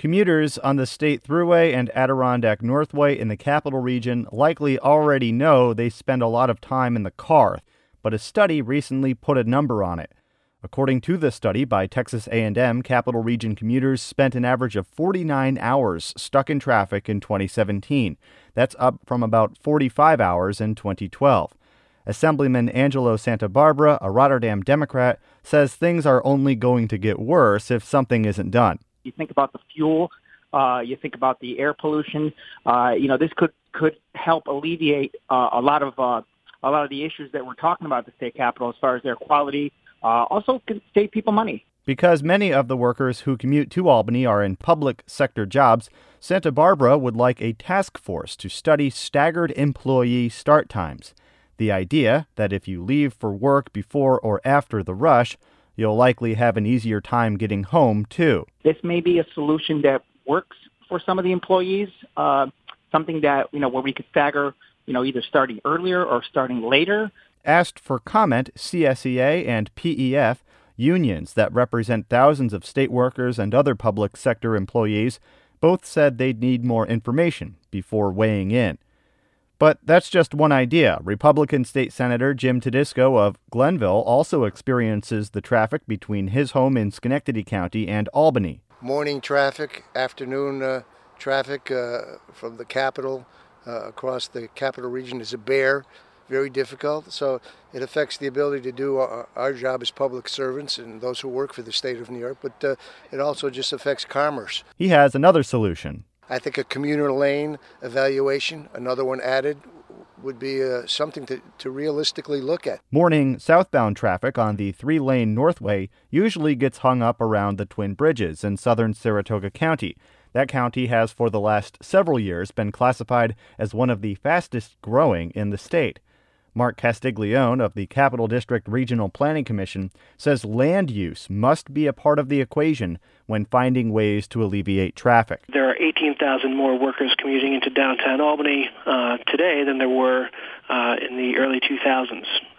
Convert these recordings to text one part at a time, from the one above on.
Commuters on the State Thruway and Adirondack Northway in the Capital Region likely already know they spend a lot of time in the car, but a study recently put a number on it. According to the study by Texas A&M, Capital Region commuters spent an average of 49 hours stuck in traffic in 2017. That's up from about 45 hours in 2012. Assemblyman Angelo Santabarbara, a Rotterdam Democrat, says things are only going to get worse if something isn't done. You think about the fuel, you think about the air pollution. This could help alleviate a lot of the issues that we're talking about at the state capitol as far as air quality. Also, can save people money. Because many of the workers who commute to Albany are in public sector jobs, Santabarbara would like a task force to study staggered employee start times. The idea that if you leave for work before or after the rush, you'll likely have an easier time getting home, too. This may be a solution that works for some of the employees, something that, where we could stagger, either starting earlier or starting later. Asked for comment, CSEA and PEF, unions that represent thousands of state workers and other public sector employees, both said they'd need more information before weighing in. But that's just one idea. Republican State Senator Jim Tedisco of Glenville also experiences the traffic between his home in Schenectady County and Albany. Morning traffic, afternoon traffic from the Capitol across the Capital Region is a bear, very difficult. So it affects the ability to do our job as public servants and those who work for the state of New York, but it also just affects commerce. He has another solution. I think a commuter lane evaluation, another one added, would be something to realistically look at. Morning southbound traffic on the 3-lane Northway usually gets hung up around the Twin Bridges in southern Saratoga County. That county has for the last several years been classified as one of the fastest growing in the state. Mark Castiglione of the Capital District Regional Planning Commission says land use must be a part of the equation when finding ways to alleviate traffic. There are 18,000 more workers commuting into downtown Albany today than there were in the early 2000s.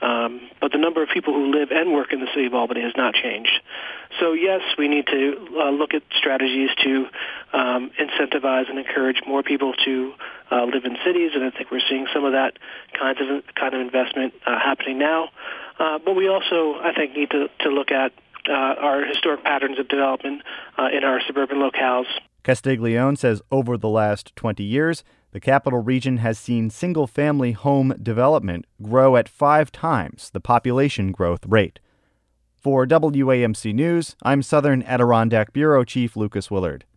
But the number of people who live and work in the city of Albany has not changed. So yes, we need to look at strategies to incentivize and encourage more people to live in cities, and I think we're seeing some of that kind of investment happening now. But we also, I think, need to look at our historic patterns of development in our suburban locales. Castiglione says over the last 20 years, the Capital Region has seen single-family home development grow at 5 times the population growth rate. For WAMC News, I'm Southern Adirondack Bureau Chief Lucas Willard.